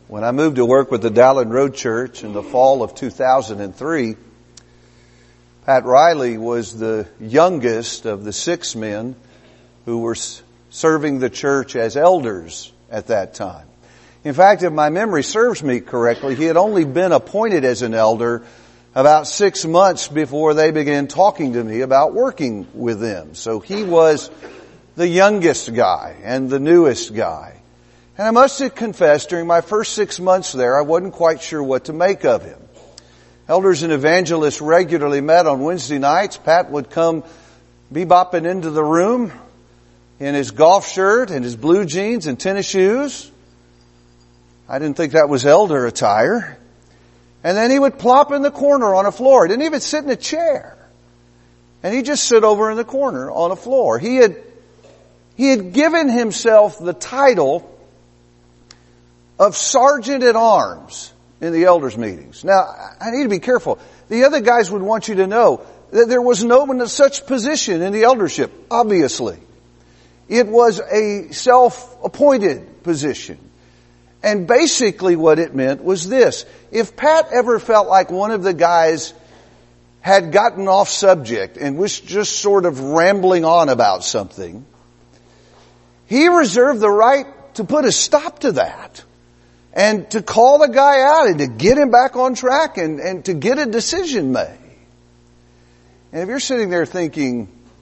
When I moved to work with the Dowling Road Church in the fall of 2003, Pat Riley was the youngest of the 6 men who were serving the church as elders at that time. In fact, if my memory serves me correctly, he had only been appointed as an elder about 6 months before they began talking to me about working with them. So he was the youngest guy and the newest guy. And I must confess, during my first 6 months there, I wasn't quite sure what to make of him. Elders and evangelists regularly met on Wednesday nights. Pat would come bebopping into the room in his golf shirt and his blue jeans and tennis shoes. I didn't think that was elder attire. And then he would plop in the corner on a floor. He didn't even sit in a chair. And he'd just sit over in the corner on a floor. He had given himself the title of Sergeant at Arms in the elders' meetings. Now, I need to be careful. The other guys would want you to know that there was no one of such position in the eldership, obviously. It was a self-appointed position. And basically what it meant was this. If Pat ever felt like one of the guys had gotten off subject and was just sort of rambling on about something, he reserved the right to put a stop to that and to call the guy out and to get him back on track and to get a decision made. And if you're sitting there thinking,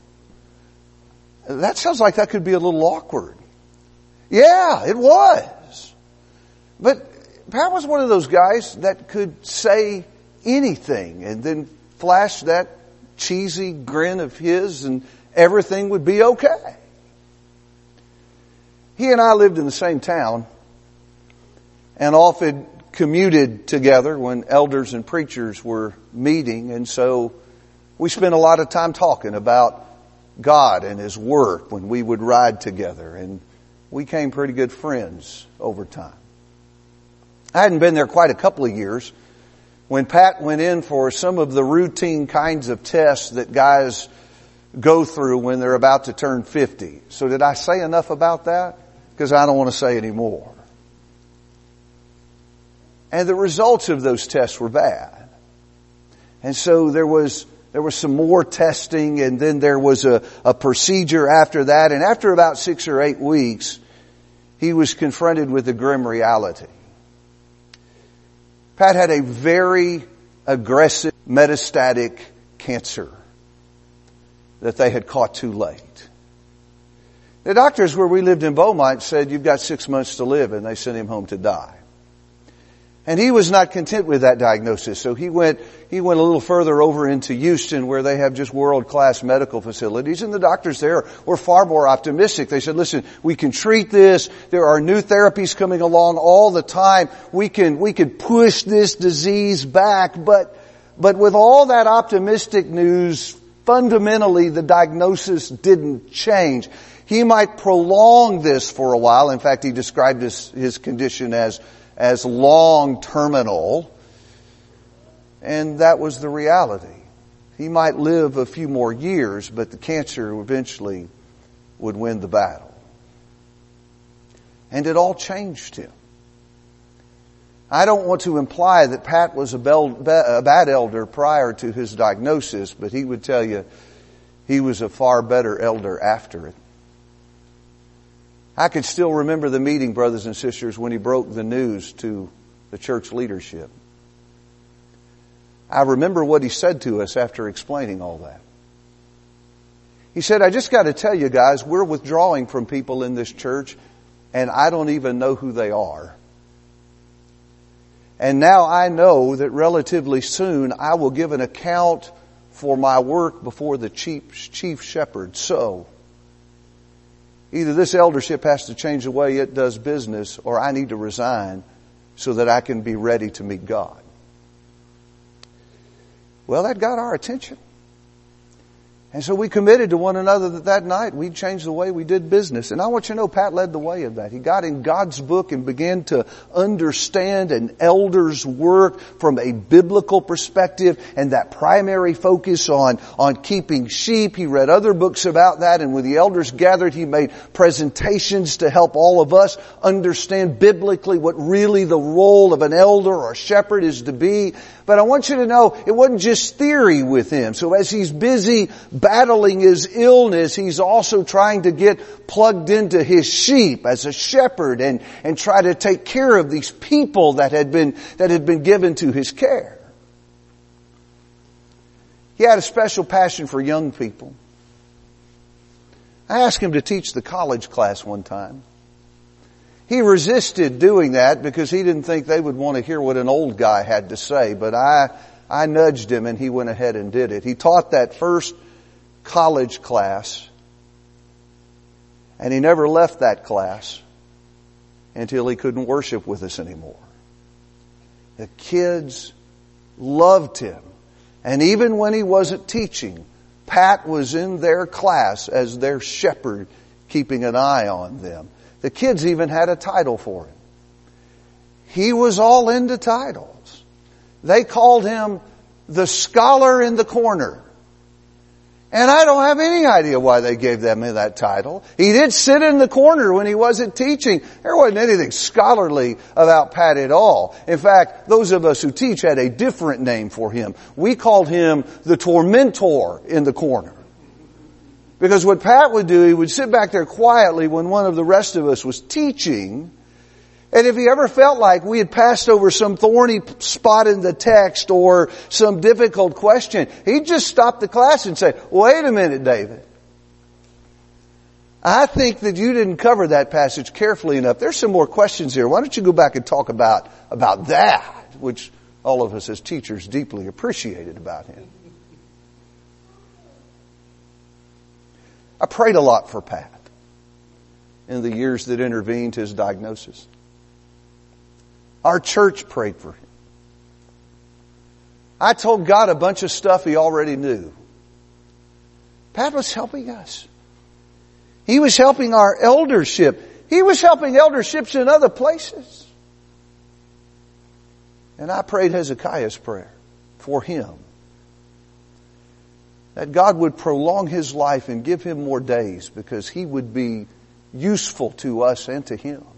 that sounds like that could be a little awkward. Yeah, it was. But Pat was one of those guys that could say anything and then flash that cheesy grin of his and everything would be okay. He and I lived in the same town and often commuted together when elders and preachers were meeting, and so we spent a lot of time talking about God and His work when we would ride together, and we became pretty good friends over time. I hadn't been there quite a couple of years when Pat went in for some of the routine kinds of tests that guys go through when they're about to turn 50. So did I say enough about that? Because I don't want to say any more. And the results of those tests were bad. And so there was some more testing, and then there was a procedure after that. And after about 6 or 8 weeks, he was confronted with the grim reality. Pat had a very aggressive metastatic cancer that they had caught too late. The doctors where we lived in Beaumont said, "You've got 6 months to live," and they sent him home to die. And he was not content with that diagnosis, so he went a little further over into Houston, where they have just world-class medical facilities, and the doctors there were far more optimistic. They said, "Listen, we can treat this. There are new therapies coming along all the time. We can push this disease back." But with all that optimistic news, fundamentally the diagnosis didn't change. He might prolong this for a while. In fact, he described his condition as long terminal. And that was the reality. He might live a few more years, but the cancer eventually would win the battle. And it all changed him. I don't want to imply that Pat was a bad elder prior to his diagnosis, but he would tell you he was a far better elder after it. I can still remember the meeting, brothers and sisters, when he broke the news to the church leadership. I remember what he said to us after explaining all that. He said, "I just got to tell you guys, we're withdrawing from people in this church, and I don't even know who they are. And now I know that relatively soon I will give an account for my work before the chief shepherd. So either this eldership has to change the way it does business, or I need to resign so that I can be ready to meet God." Well, that got our attention. And so we committed to one another that night we'd change the way we did business. And I want you to know Pat led the way of that. He got in God's book and began to understand an elder's work from a biblical perspective and that primary focus on keeping sheep. He read other books about that, and when the elders gathered, he made presentations to help all of us understand biblically what really the role of an elder or a shepherd is to be. But I want you to know it wasn't just theory with him. So as he's busy battling his illness, he's also trying to get plugged into his sheep as a shepherd and try to take care of these people that had been given to his care. He had a special passion for young people. I asked him to teach the college class one time. He resisted doing that because he didn't think they would want to hear what an old guy had to say. But I nudged him and he went ahead and did it. He taught that first college class. And he never left that class until he couldn't worship with us anymore. The kids loved him. And even when he wasn't teaching, Pat was in their class as their shepherd, keeping an eye on them. The kids even had a title for him. He was all into titles. They called him the scholar in the corner. And I don't have any idea why they gave them that title. He did sit in the corner when he wasn't teaching. There wasn't anything scholarly about Pat at all. In fact, those of us who teach had a different name for him. We called him the tormentor in the corner. Because what Pat would do, he would sit back there quietly when one of the rest of us was teaching. And if he ever felt like we had passed over some thorny spot in the text or some difficult question, he'd just stop the class and say, "Wait a minute, David. I think that you didn't cover that passage carefully enough. There's some more questions here. Why don't you go back and talk about that?" Which all of us as teachers deeply appreciated about him. I prayed a lot for Pat in the years that intervened his diagnosis. Our church prayed for him. I told God a bunch of stuff he already knew. Pat was helping us. He was helping our eldership. He was helping elderships in other places. And I prayed Hezekiah's prayer for him. That God would prolong his life and give him more days because he would be useful to us and to him.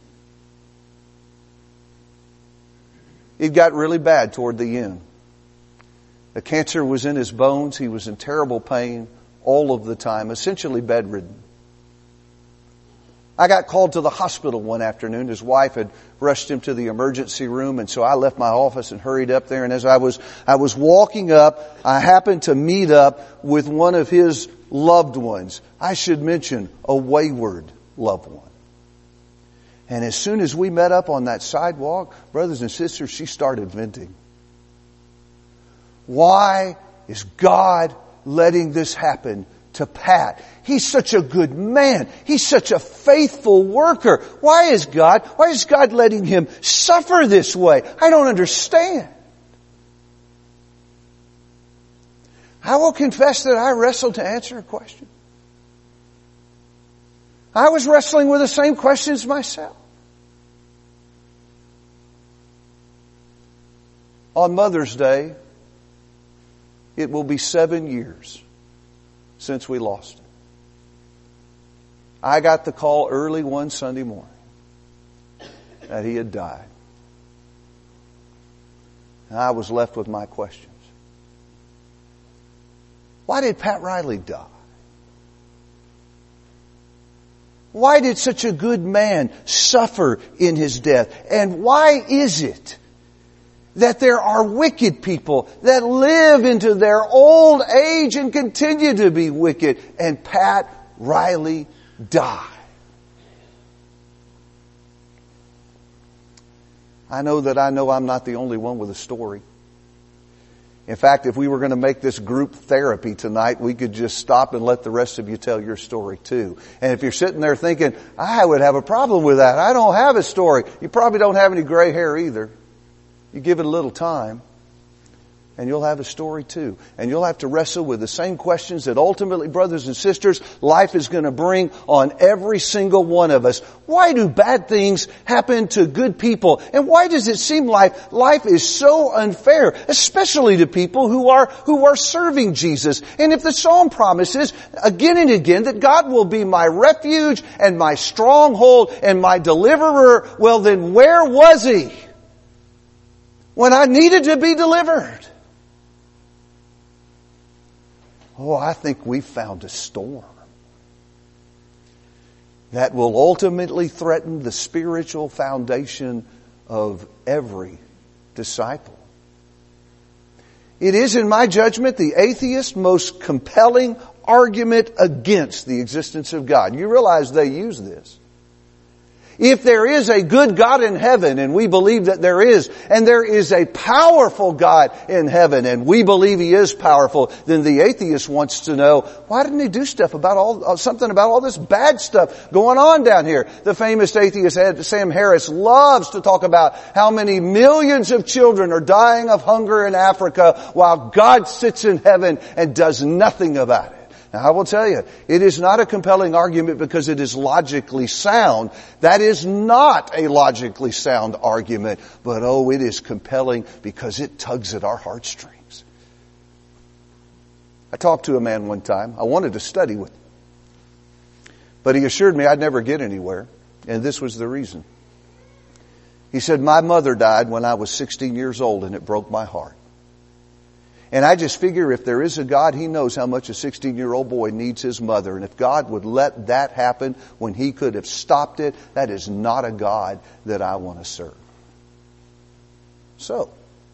It got really bad toward the end. The cancer was in his bones. He was in terrible pain all of the time, essentially bedridden. I got called to the hospital one afternoon. His wife had rushed him to the emergency room, and so I left my office and hurried up there. And as I was walking up, I happened to meet up with one of his loved ones. I should mention a wayward loved one. And as soon as we met up on that sidewalk, brothers and sisters, she started venting. Why is God letting this happen to Pat? He's such a good man. He's such a faithful worker. Why is God letting him suffer this way? I don't understand. I will confess that I wrestled to answer a question. I was wrestling with the same questions myself. On Mother's Day, it will be 7 years since we lost him. I got the call early one Sunday morning that he had died. And I was left with my questions. Why did Pat Riley die? Why did such a good man suffer in his death? And why is it that there are wicked people that live into their old age and continue to be wicked? And Pat Riley died. I know I'm not the only one with a story. In fact, if we were going to make this group therapy tonight, we could just stop and let the rest of you tell your story too. And if you're sitting there thinking, I would have a problem with that, I don't have a story. You probably don't have any gray hair either. You give it a little time. and you'll have a story too. And you'll have to wrestle with the same questions that ultimately, brothers and sisters, life is going to bring on every single one of us. Why do bad things happen to good people? And why does it seem like life is so unfair, especially to people who are serving Jesus? And if the Psalm promises again and again that God will be my refuge and my stronghold and my deliverer, well then where was He when I needed to be delivered? Oh, I think we've found a storm that will ultimately threaten the spiritual foundation of every disciple. It is, in my judgment, the atheist's most compelling argument against the existence of God. You realize they use this. If there is a good God in heaven, and we believe that there is, and there is a powerful God in heaven, and we believe He is powerful, then the atheist wants to know, why didn't He do something about all this bad stuff going on down here? The famous atheist Sam Harris loves to talk about how many millions of children are dying of hunger in Africa while God sits in heaven and does nothing about it. Now, I will tell you, it is not a compelling argument because it is logically sound. That is not a logically sound argument. But oh, it is compelling because it tugs at our heartstrings. I talked to a man one time. I wanted to study with him. But he assured me I'd never get anywhere. And this was the reason. He said, my mother died when I was 16 years old and it broke my heart. And I just figure if there is a God, He knows how much a 16-year-old boy needs his mother. And if God would let that happen when He could have stopped it, that is not a God that I want to serve. So,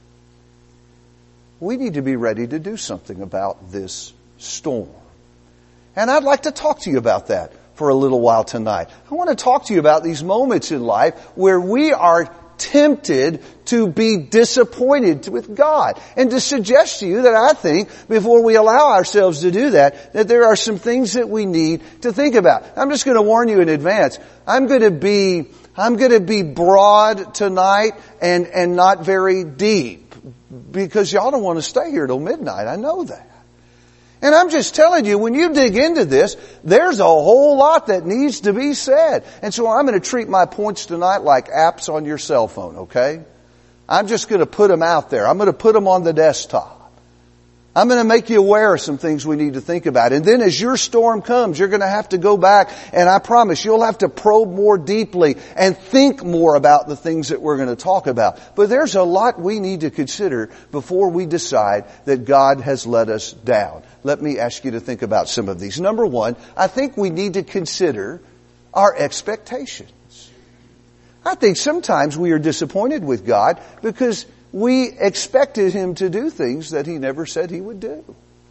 we need to be ready to do something about this storm. And I'd like to talk to you about that for a little while tonight. I want to talk to you about these moments in life where we are tempted to be disappointed with God. And to suggest to you that I think, before we allow ourselves to do that there are some things that we need to think about. I'm just going to warn you in advance. I'm going to be broad tonight and not very deep. Because y'all don't want to stay here till midnight. I know that. And I'm just telling you, when you dig into this, there's a whole lot that needs to be said. And so I'm going to treat my points tonight like apps on your cell phone, okay? I'm just going to put them out there. I'm going to put them on the desktop. I'm going to make you aware of some things we need to think about. And then as your storm comes, you're going to have to go back, and I promise you'll have to probe more deeply and think more about the things that we're going to talk about. But there's a lot we need to consider before we decide that God has let us down. Let me ask you to think about some of these. Number one, I think we need to consider our expectations. I think sometimes we are disappointed with God because we expected Him to do things that He never said He would do.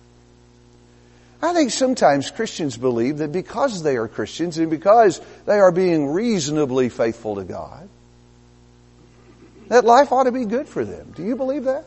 I think sometimes Christians believe that because they are Christians and because they are being reasonably faithful to God, that life ought to be good for them. Do you believe that?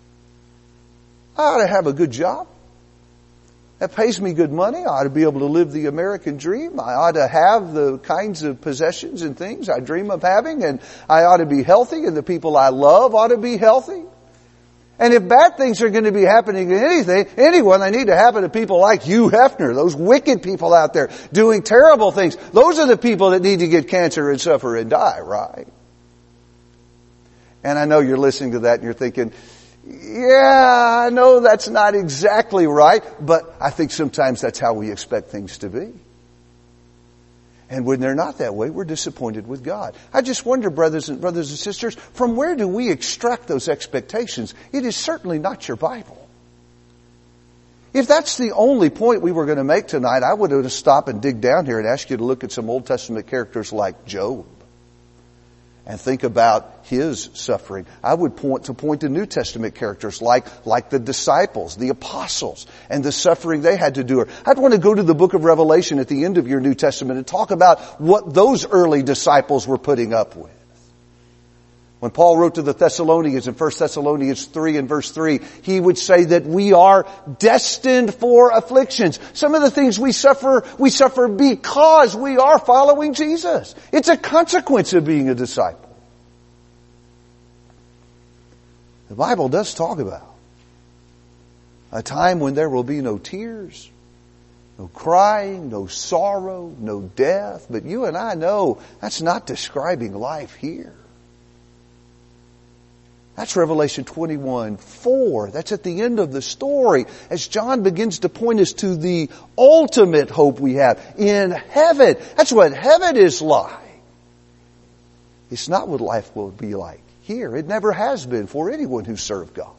I ought to have a good job. That pays me good money. I ought to be able to live the American dream. I ought to have the kinds of possessions and things I dream of having. And I ought to be healthy, and the people I love ought to be healthy. And if bad things are going to be happening to anyone, they need to happen to people like Hugh Hefner, those wicked people out there doing terrible things. Those are the people that need to get cancer and suffer and die, right? And I know you're listening to that and you're thinking, yeah, I know that's not exactly right, but I think sometimes that's how we expect things to be. And when they're not that way, we're disappointed with God. I just wonder, brothers and sisters, from where do we extract those expectations? It is certainly not your Bible. If that's the only point we were going to make tonight, I would have stopped and dig down here and ask you to look at some Old Testament characters like Job and think about his suffering. I would point to New Testament characters like the disciples, the apostles, and the suffering they had to endure. I'd want to go to the book of Revelation at the end of your New Testament and talk about what those early disciples were putting up with. When Paul wrote to the Thessalonians in 1 Thessalonians 3 and verse 3, he would say that we are destined for afflictions. Some of the things we suffer because we are following Jesus. It's a consequence of being a disciple. The Bible does talk about A time when there will be no tears, no crying, no sorrow, no death. But you and I know that's not describing life here. That's Revelation 21:4. That's at the end of the story as John begins to point us to the ultimate hope we have in heaven. That's what heaven is like. It's not what life will be like here. It never has been for anyone who served God.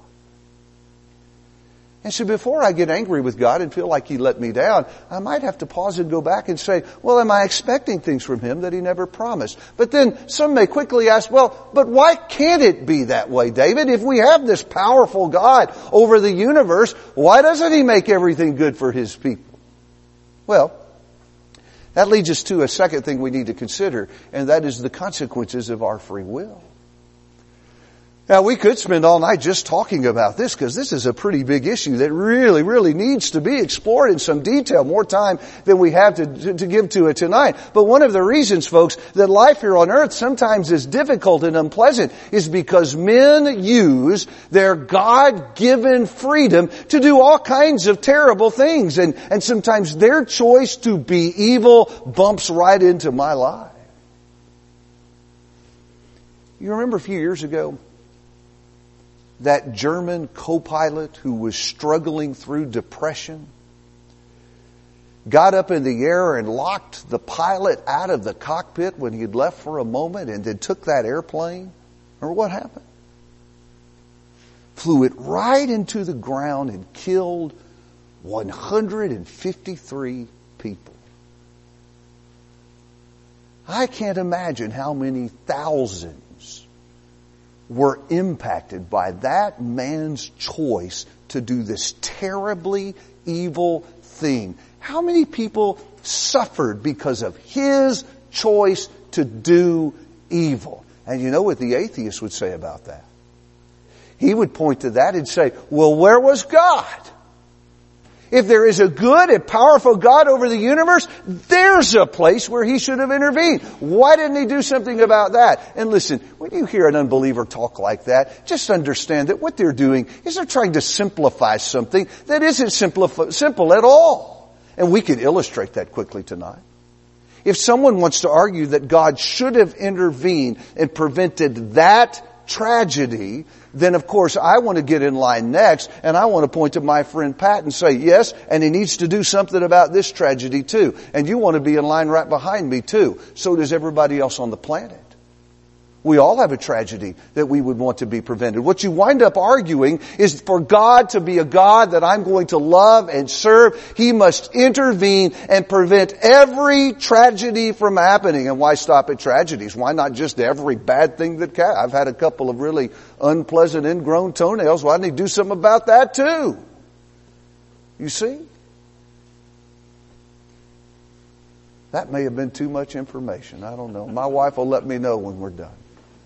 And so before I get angry with God and feel like He let me down, I might have to pause and go back and say, well, am I expecting things from Him that He never promised? But then some may quickly ask, well, but why can't it be that way, David? If we have this powerful God over the universe, why doesn't He make everything good for His people? Well, that leads us to a second thing we need to consider, and that is the consequences of our free will. Now, we could spend all night just talking about this because this is a pretty big issue that really, really needs to be explored in some detail, more time than we have to give to it tonight. But one of the reasons, folks, that life here on earth sometimes is difficult and unpleasant is because men use their God-given freedom to do all kinds of terrible things. And sometimes their choice to be evil bumps right into my life. You remember a few years ago, that German co-pilot who was struggling through depression got up in the air and locked the pilot out of the cockpit when he had left for a moment and then took that airplane? Remember what happened? Flew it right into the ground and killed 153 people. I can't imagine how many thousands were impacted by that man's choice to do this terribly evil thing. How many people suffered because of his choice to do evil? And you know what the atheist would say about that? He would point to that and say, well, where was God? If there is a good and powerful God over the universe, there's a place where He should have intervened. Why didn't He do something about that? And listen, when you hear an unbeliever talk like that, just understand that what they're doing is they're trying to simplify something that isn't simple at all. And we can illustrate that quickly tonight. If someone wants to argue that God should have intervened and prevented that tragedy, then of course I want to get in line next and I want to point to my friend Pat and say, yes, and he needs to do something about this tragedy too. And you want to be in line right behind me too. So does everybody else on the planet. We all have a tragedy that we would want to be prevented. What you wind up arguing is for God to be a God that I'm going to love and serve, He must intervene and prevent every tragedy from happening. And why stop at tragedies? Why not just every bad thing that can? I've had a couple of really unpleasant ingrown toenails. Why didn't He do something about that too? You see? That may have been too much information. I don't know. My wife will let me know when we're done.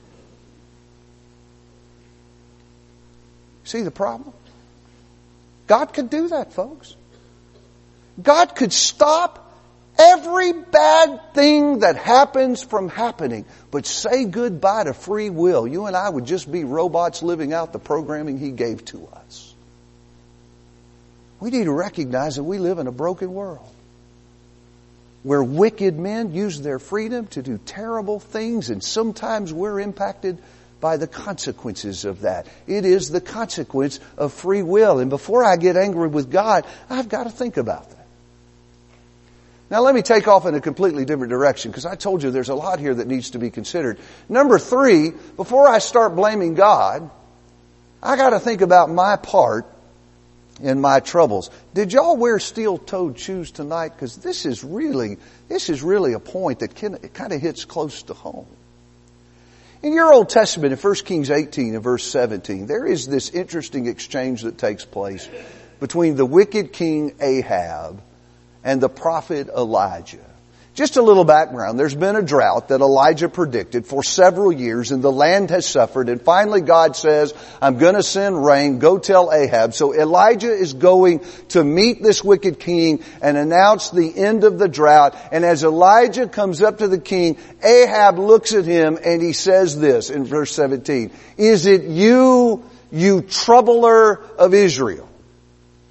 See the problem? God could do that, folks. God could stop every bad thing that happens from happening, but say goodbye to free will. You and I would just be robots living out the programming He gave to us. We need to recognize that we live in a broken world where wicked men use their freedom to do terrible things, and sometimes we're impacted by the consequences of that. It is the consequence of free will. And before I get angry with God, I've got to think about that. Now let me take off in a completely different direction, because I told you there's a lot here that needs to be considered. Number 3, before I start blaming God, I got to think about my part in my troubles. Did y'all wear steel-toed shoes tonight? Because this is really a point that kind of hits close to home. In your Old Testament, in 1 Kings 18 and verse 17, there is this interesting exchange that takes place between the wicked king Ahab and the prophet Elijah. Just a little background. There's been a drought that Elijah predicted for several years, and the land has suffered. And finally God says, I'm going to send rain. Go tell Ahab. So Elijah is going to meet this wicked king and announce the end of the drought. And as Elijah comes up to the king, Ahab looks at him and he says this in verse 17. Is it you, you troubler of Israel?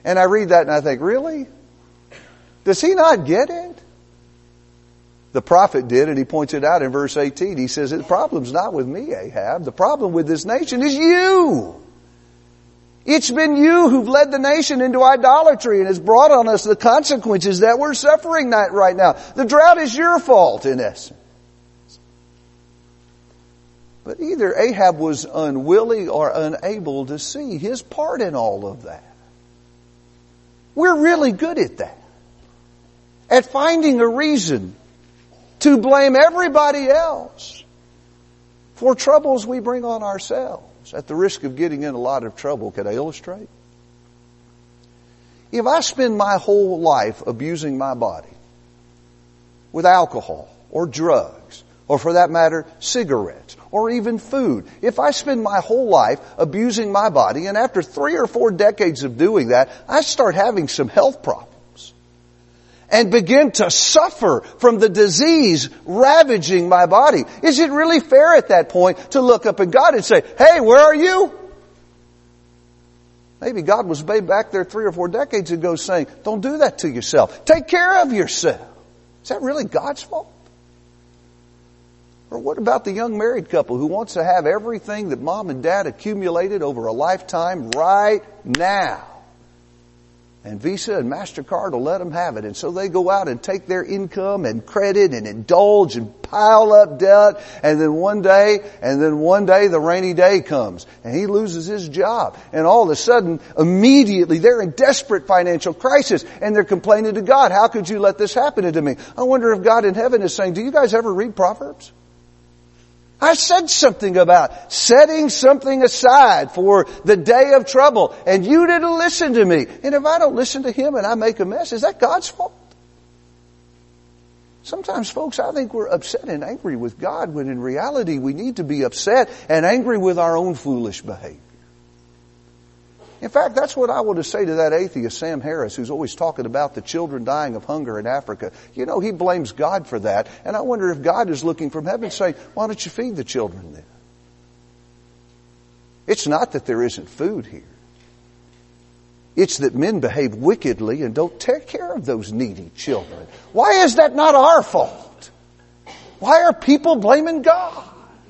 And I read that and I think, really? Does he not get it? The prophet did, and he points it out in verse 18. He says, the problem's not with me, Ahab. The problem with this nation is you. It's been you who've led the nation into idolatry and has brought on us the consequences that we're suffering right now. The drought is your fault, in essence. But either Ahab was unwilling or unable to see his part in all of that. We're really good at that. At finding a reason to blame everybody else for troubles we bring on ourselves. At the risk of getting in a lot of trouble, can I illustrate? If I spend my whole life abusing my body with alcohol or drugs, or for that matter, cigarettes, or even food. If I spend my whole life abusing my body, and after 3 or 4 decades of doing that, I start having some health problems, and begin to suffer from the disease ravaging my body, is it really fair at that point to look up at God and say, hey, where are you? Maybe God was way back there 3 or 4 decades ago saying, don't do that to yourself. Take care of yourself. Is that really God's fault? Or what about the young married couple who wants to have everything that mom and dad accumulated over a lifetime right now? And Visa and MasterCard will let them have it. And so they go out and take their income and credit and indulge and pile up debt. And then one day the rainy day comes and he loses his job. And all of a sudden, immediately they're in desperate financial crisis and they're complaining to God. How could you let this happen to me? I wonder if God in heaven is saying, do you guys ever read Proverbs? I said something about setting something aside for the day of trouble, and you didn't listen to me. And if I don't listen to Him and I make a mess, is that God's fault? Sometimes, folks, I think we're upset and angry with God when in reality we need to be upset and angry with our own foolish behavior. In fact, that's what I want to say to that atheist, Sam Harris, who's always talking about the children dying of hunger in Africa. You know, he blames God for that. And I wonder if God is looking from heaven saying, why don't you feed the children then? It's not that there isn't food here. It's that men behave wickedly and don't take care of those needy children. Why is that not our fault? Why are people blaming God?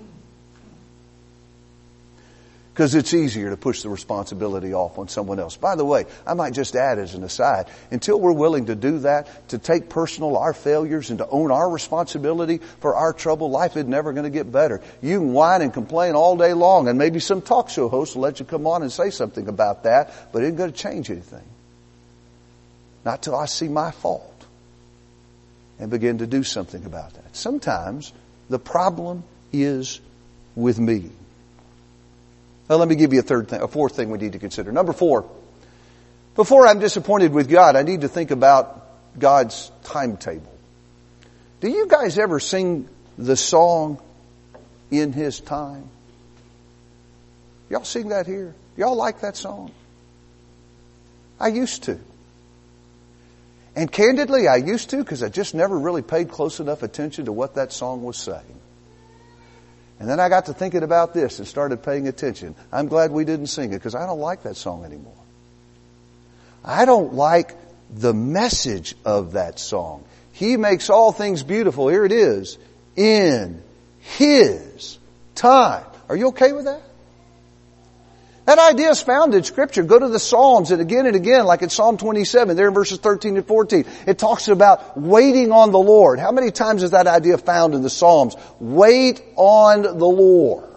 Because it's easier to push the responsibility off on someone else. By the way, I might just add as an aside, until we're willing to do that, to take personal our failures and to own our responsibility for our trouble, life is never going to get better. You can whine and complain all day long, and maybe some talk show host will let you come on and say something about that, but it ain't going to change anything. Not till I see my fault and begin to do something about that. Sometimes the problem is with me. Now, let me give you a fourth thing we need to consider. Number 4, before I'm disappointed with God, I need to think about God's timetable. Do you guys ever sing the song, In His Time? Y'all sing that here? Y'all like that song? I used to. And candidly, I used to because I just never really paid close enough attention to what that song was saying. And then I got to thinking about this and started paying attention. I'm glad we didn't sing it because I don't like that song anymore. I don't like the message of that song. He makes all things beautiful. Here it is. In His time. Are you okay with that? That idea is found in Scripture. Go to the Psalms and again, like in Psalm 27, there in verses 13 and 14. It talks about waiting on the Lord. How many times is that idea found in the Psalms? Wait on the Lord.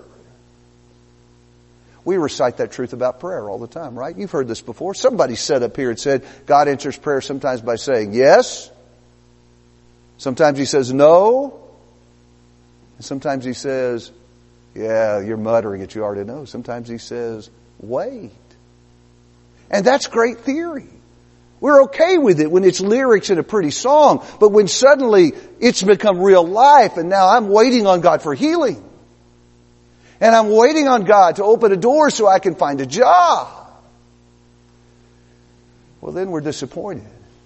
We recite that truth about prayer all the time, right? You've heard this before. Somebody sat up here and said, God answers prayer sometimes by saying yes. Sometimes He says no. And sometimes He says, yeah, you're muttering it, you already know. Sometimes He says, wait. And that's great theory. We're okay with it when it's lyrics in a pretty song, but when suddenly it's become real life and now I'm waiting on God for healing. And I'm waiting on God to open a door so I can find a job. Well, then we're disappointed.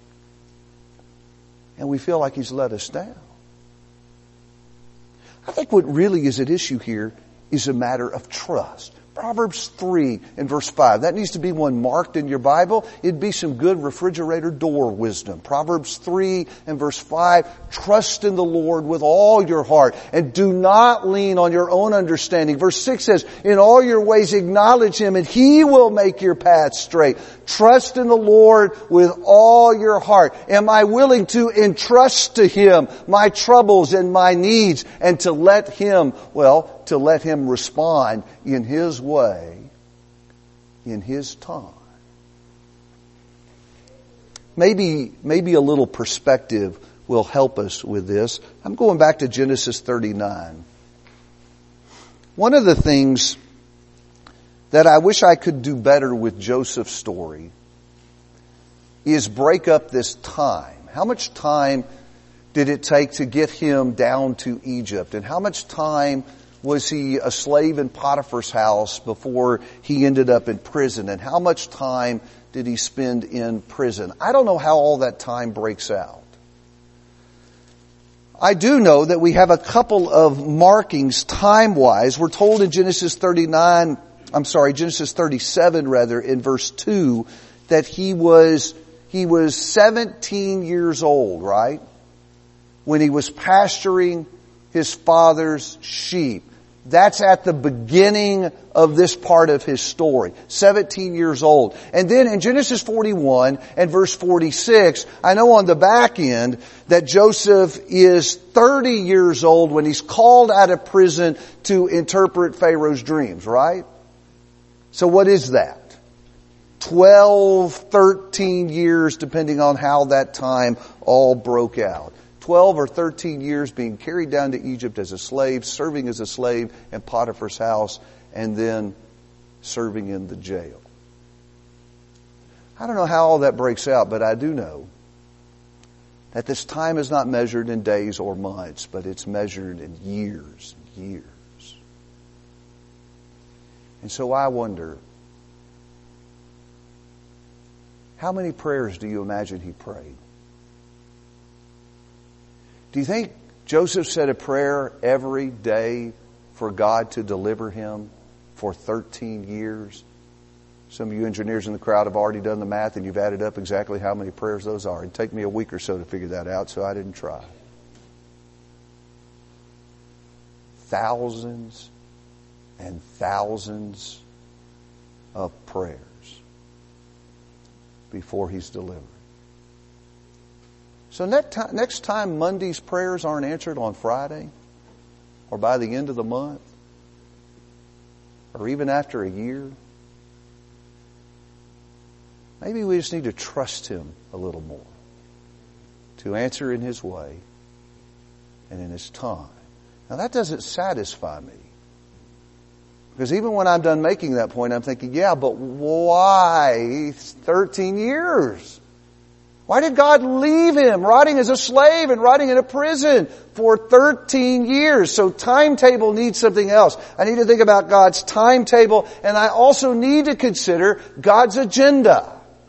And we feel like He's let us down. I think what really is at issue here is a matter of trust. Proverbs 3 and verse 5. That needs to be one marked in your Bible. It'd be some good refrigerator door wisdom. Proverbs 3 and verse 5. Trust in the Lord with all your heart and do not lean on your own understanding. Verse 6 says, in all your ways acknowledge Him and He will make your path straight. Trust in the Lord with all your heart. Am I willing to entrust to Him my troubles and my needs and to let Him respond in His way, in His time? Maybe a little perspective will help us with this. I'm going back to Genesis 39. One of the things that I wish I could do better with Joseph's story is break up this time. How much time did it take to get him down to Egypt? And how much time was he a slave in Potiphar's house before he ended up in prison? And how much time did he spend in prison? I don't know how all that time breaks out. I do know that we have a couple of markings time-wise. We're told in Genesis 37 in verse 2 that he was 17 years old, right? When he was pasturing his father's sheep. That's at the beginning of this part of his story. 17 years old. And then in Genesis 41 and verse 46, I know on the back end that Joseph is 30 years old when he's called out of prison to interpret Pharaoh's dreams, right? So what is that? 12, 13 years, depending on how that time all broke out. 12 or 13 years being carried down to Egypt as a slave, serving as a slave in Potiphar's house, and then serving in the jail. I don't know how all that breaks out, but I do know that this time is not measured in days or months, but it's measured in years and years. And so I wonder, how many prayers do you imagine he prayed? Do you think Joseph said a prayer every day for God to deliver him for 13 years? Some of you engineers in the crowd have already done the math and you've added up exactly how many prayers those are. It'd take me a week or so to figure that out, so I didn't try. Thousands and thousands of prayers before he's delivered. So next time Monday's prayers aren't answered on Friday, or by the end of the month, or even after a year, maybe we just need to trust Him a little more to answer in His way and in His time. Now that doesn't satisfy me. Because even when I'm done making that point, I'm thinking, yeah, but why 13 years? Why did God leave him rotting as a slave and rotting in a prison for 13 years? So timetable needs something else. I need to think about God's timetable, and I also need to consider God's agenda.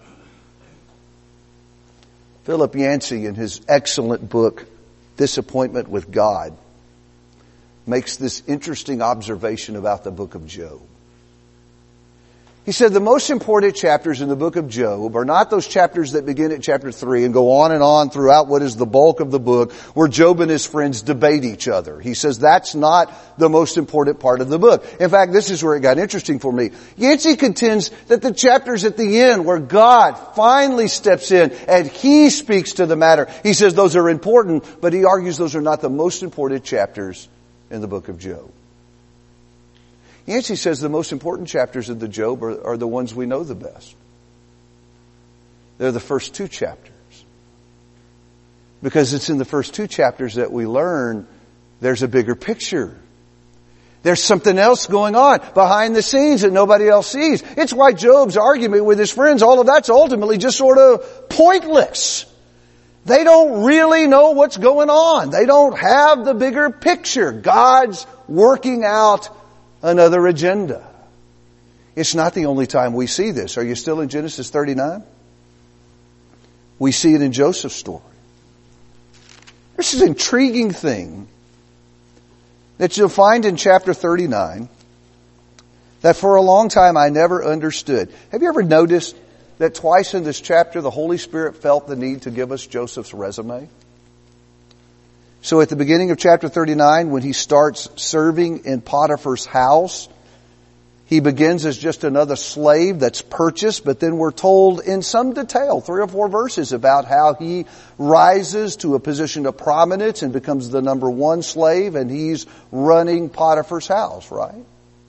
Philip Yancey, in his excellent book, Disappointment with God, makes this interesting observation about the book of Job. He said the most important chapters in the book of Job are not those chapters that begin at chapter 3 and go on throughout what is the bulk of the book, where Job and his friends debate each other. He says that's not the most important part of the book. In fact, this is where it got interesting for me. Yancey contends that the chapters at the end where God finally steps in and He speaks to the matter, he says those are important, but he argues those are not the most important chapters in the book of Job. Yancey says the most important chapters of the Job are the ones we know the best. They're the first two chapters. Because it's in the first two chapters that we learn there's a bigger picture. There's something else going on behind the scenes that nobody else sees. It's why Job's argument with his friends, all of that's ultimately just sort of pointless. They don't really know what's going on. They don't have the bigger picture. God's working out another agenda. It's not the only time we see this. Are you still in Genesis 39? We see it in Joseph's story. This is an intriguing thing that you'll find in chapter 39 that for a long time I never understood. Have you ever noticed that twice in this chapter the Holy Spirit felt the need to give us Joseph's resume? So at the beginning of chapter 39, when he starts serving in Potiphar's house, he begins as just another slave that's purchased, but then we're told in some detail, 3 or 4 verses, about how he rises to a position of prominence and becomes the number 1 slave, and he's running Potiphar's house, right?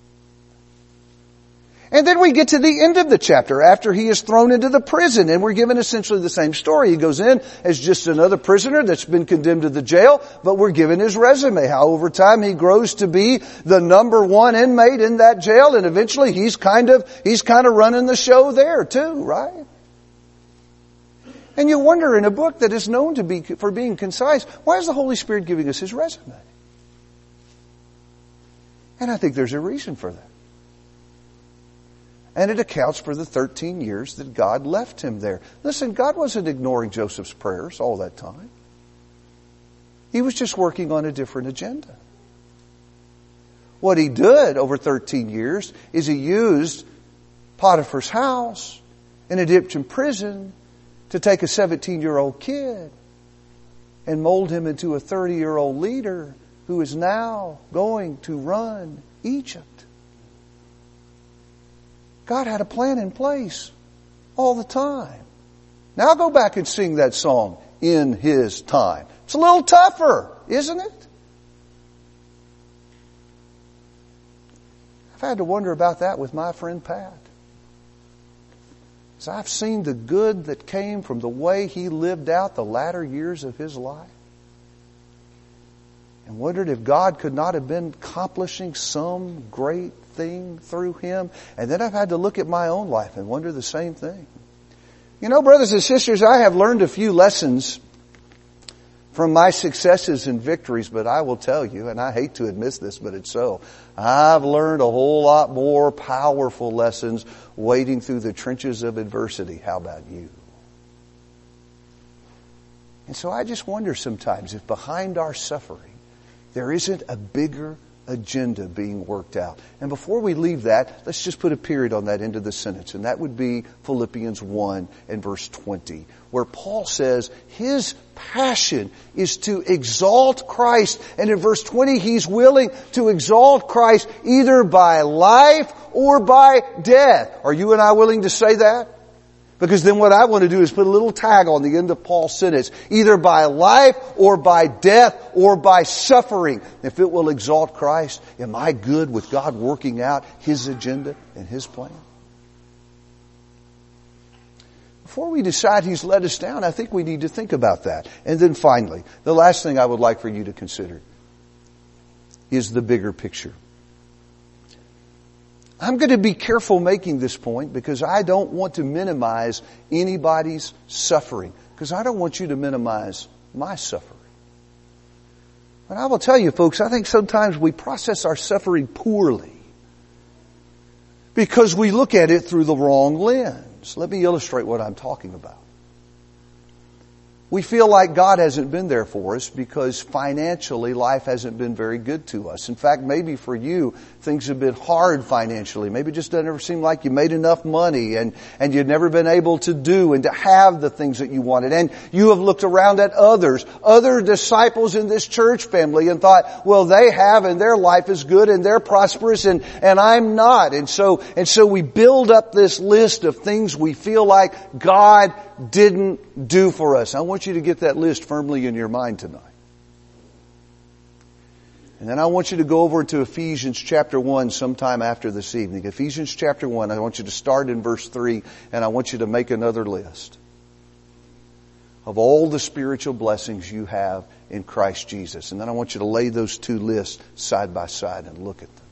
And then we get to the end of the chapter after he is thrown into the prison, and we're given essentially the same story. He goes in as just another prisoner that's been condemned to the jail, but we're given his resume, how over time he grows to be the number 1 inmate in that jail, and eventually he's kind of running the show there too, right? And you wonder, in a book that is known to be for being concise, why is the Holy Spirit giving us his resume? And I think there's a reason for that. And it accounts for the 13 years that God left him there. Listen, God wasn't ignoring Joseph's prayers all that time. He was just working on a different agenda. What he did over 13 years is he used Potiphar's house in Egyptian prison to take a 17-year-old kid and mold him into a 30-year-old leader who is now going to run Egypt. God had a plan in place all the time. Now go back and sing that song, In His Time. It's a little tougher, isn't it? I've had to wonder about that with my friend Pat. As I've seen the good that came from the way he lived out the latter years of his life, and wondered if God could not have been accomplishing some great thing through him. And then I've had to look at my own life and wonder the same thing. You know, brothers and sisters, I have learned a few lessons from my successes and victories, but I will tell you, and I hate to admit this, but it's so, I've learned a whole lot more powerful lessons wading through the trenches of adversity. How about you? And so I just wonder sometimes if behind our suffering there isn't a bigger agenda being worked out. And before we leave that, let's just put a period on that end of the sentence. And that would be Philippians 1 and verse 20, where Paul says his passion is to exalt Christ. And in verse 20, he's willing to exalt Christ either by life or by death. Are you and I willing to say that? Because then what I want to do is put a little tag on the end of Paul's sentence. Either by life or by death or by suffering. If it will exalt Christ, am I good with God working out His agenda and His plan? Before we decide He's let us down, I think we need to think about that. And then finally, the last thing I would like for you to consider is the bigger picture. I'm going to be careful making this point because I don't want to minimize anybody's suffering, because I don't want you to minimize my suffering. But I will tell you, folks, I think sometimes we process our suffering poorly because we look at it through the wrong lens. Let me illustrate what I'm talking about. We feel like God hasn't been there for us because financially life hasn't been very good to us. In fact, maybe for you, things have been hard financially. Maybe it just doesn't ever seem like you made enough money and you've never been able to do and to have the things that you wanted. And you have looked around at other disciples in this church family and thought, well, they have and their life is good and they're prosperous and I'm not. And so we build up this list of things we feel like God didn't do for us. I want you to get that list firmly in your mind tonight. And then I want you to go over to Ephesians chapter 1 sometime after this evening. Ephesians chapter 1, I want you to start in verse 3, and I want you to make another list of all the spiritual blessings you have in Christ Jesus. And then I want you to lay those two lists side by side and look at them.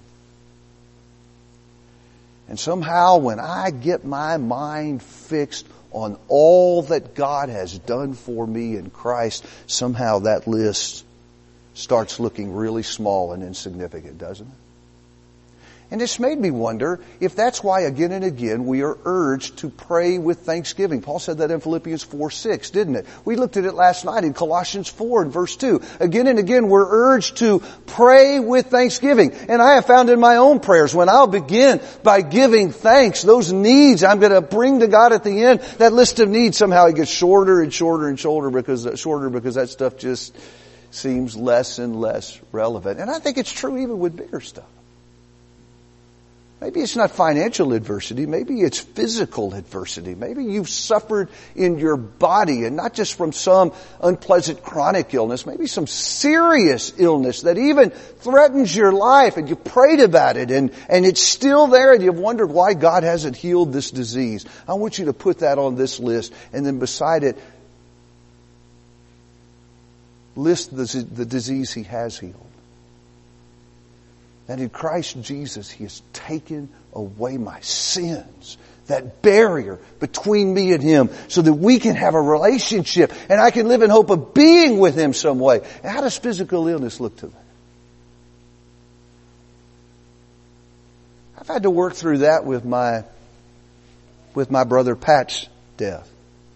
And somehow when I get my mind fixed on all that God has done for me in Christ, somehow that list starts looking really small and insignificant, doesn't it? And it's made me wonder if that's why again and again we are urged to pray with thanksgiving. Paul said that in Philippians 4:6, didn't it? We looked at it last night in Colossians 4 and verse 2. Again and again we're urged to pray with thanksgiving. And I have found in my own prayers, when I'll begin by giving thanks, those needs I'm going to bring to God at the end, that list of needs somehow it gets shorter and shorter and shorter because that stuff just seems less and less relevant. And I think it's true even with bigger stuff. Maybe it's not financial adversity. Maybe it's physical adversity. Maybe you've suffered in your body, and not just from some unpleasant chronic illness. Maybe some serious illness that even threatens your life, and you prayed about it and it's still there, and you've wondered why God hasn't healed this disease. I want you to put that on this list, and then beside it, list the disease He has healed. That in Christ Jesus, He has taken away my sins. That barrier between me and Him, so that we can have a relationship and I can live in hope of being with Him some way. And how does physical illness look to that? I've had to work through that with my brother Pat's death.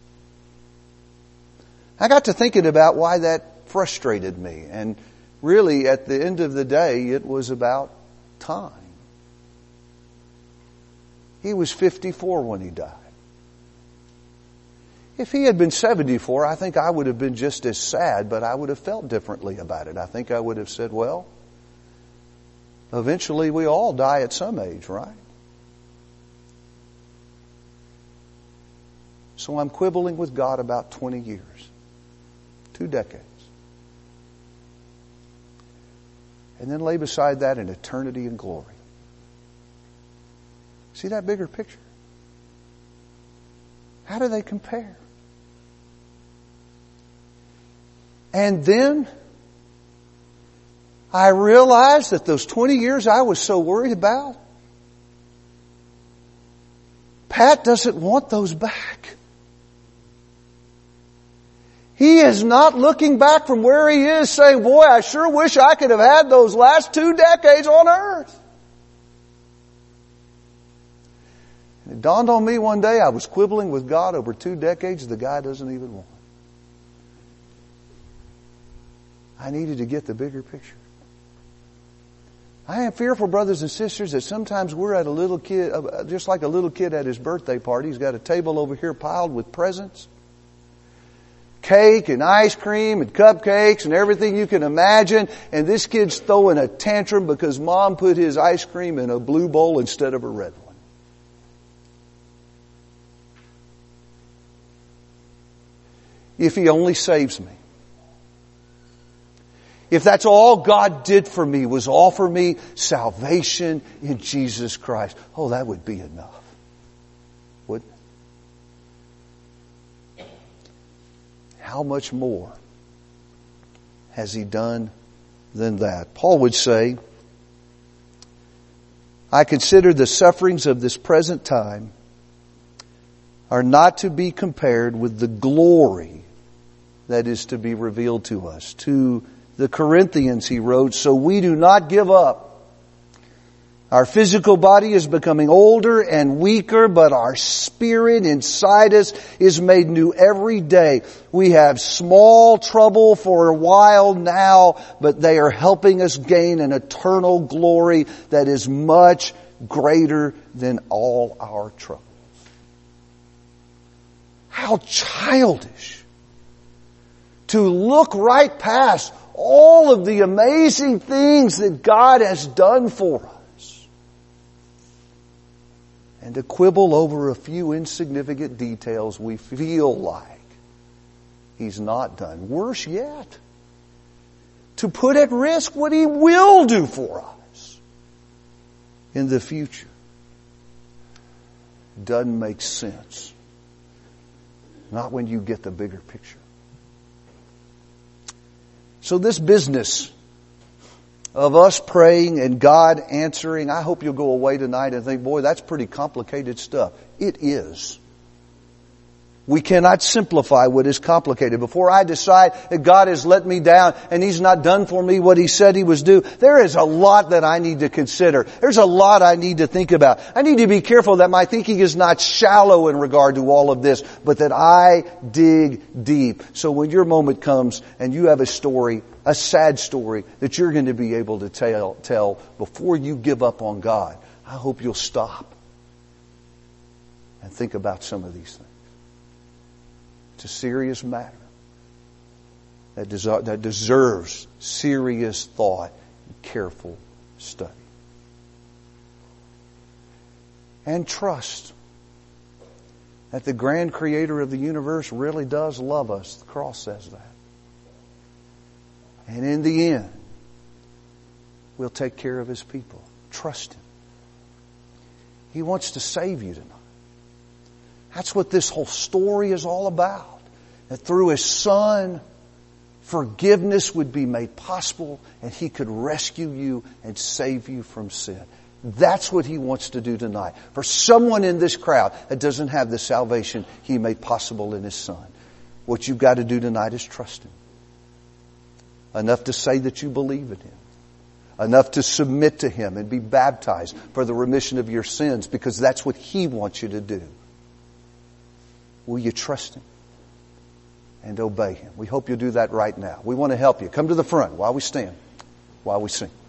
I got to thinking about why that frustrated me, and really, at the end of the day, it was about time. He was 54 when he died. If he had been 74, I think I would have been just as sad, but I would have felt differently about it. I think I would have said, well, eventually we all die at some age, right? So I'm quibbling with God about 20 years. 2 decades. And then lay beside that an eternity in glory. See that bigger picture? How do they compare? And then I realized that those 20 years I was so worried about, Pat doesn't want those back. He is not looking back from where he is saying, boy, I sure wish I could have had those last 2 decades on earth. And it dawned on me one day I was quibbling with God over 2 decades the guy doesn't even want. I needed to get the bigger picture. I am fearful, brothers and sisters, that sometimes we're at a little kid, just like a little kid at his birthday party. He's got a table over here piled with presents. Cake and ice cream and cupcakes and everything you can imagine. And this kid's throwing a tantrum because Mom put his ice cream in a blue bowl instead of a red one. If He only saves me. If that's all God did for me was offer me salvation in Jesus Christ. Oh, that would be enough. Wouldn't it? How much more has He done than that? Paul would say, I consider the sufferings of this present time are not to be compared with the glory that is to be revealed to us. To the Corinthians he wrote, so we do not give up. Our physical body is becoming older and weaker, but our spirit inside us is made new every day. We have small trouble for a while now, but they are helping us gain an eternal glory that is much greater than all our troubles. How childish to look right past all of the amazing things that God has done for us and to quibble over a few insignificant details we feel like He's not done. Worse yet, to put at risk what He will do for us in the future. Doesn't make sense. Not when you get the bigger picture. So this business of us praying and God answering, I hope you'll go away tonight and think, boy, that's pretty complicated stuff. It is. We cannot simplify what is complicated. Before I decide that God has let me down and He's not done for me what He said He was due, there is a lot that I need to consider. There's a lot I need to think about. I need to be careful that my thinking is not shallow in regard to all of this, but that I dig deep. So when your moment comes and you have a story, a sad story that you're going to be able to tell before you give up on God, I hope you'll stop and think about some of these things. It's a serious matter that deserves serious thought and careful study. And trust that the grand Creator of the universe really does love us. The cross says that. And in the end, we'll take care of His people. Trust Him. He wants to save you tonight. That's what this whole story is all about. That through His Son, forgiveness would be made possible and He could rescue you and save you from sin. That's what He wants to do tonight. For someone in this crowd that doesn't have the salvation He made possible in His Son, what you've got to do tonight is trust Him. Enough to say that you believe in Him. Enough to submit to Him and be baptized for the remission of your sins, because that's what He wants you to do. Will you trust Him and obey Him? We hope you'll do that right now. We want to help you. Come to the front while we stand, while we sing.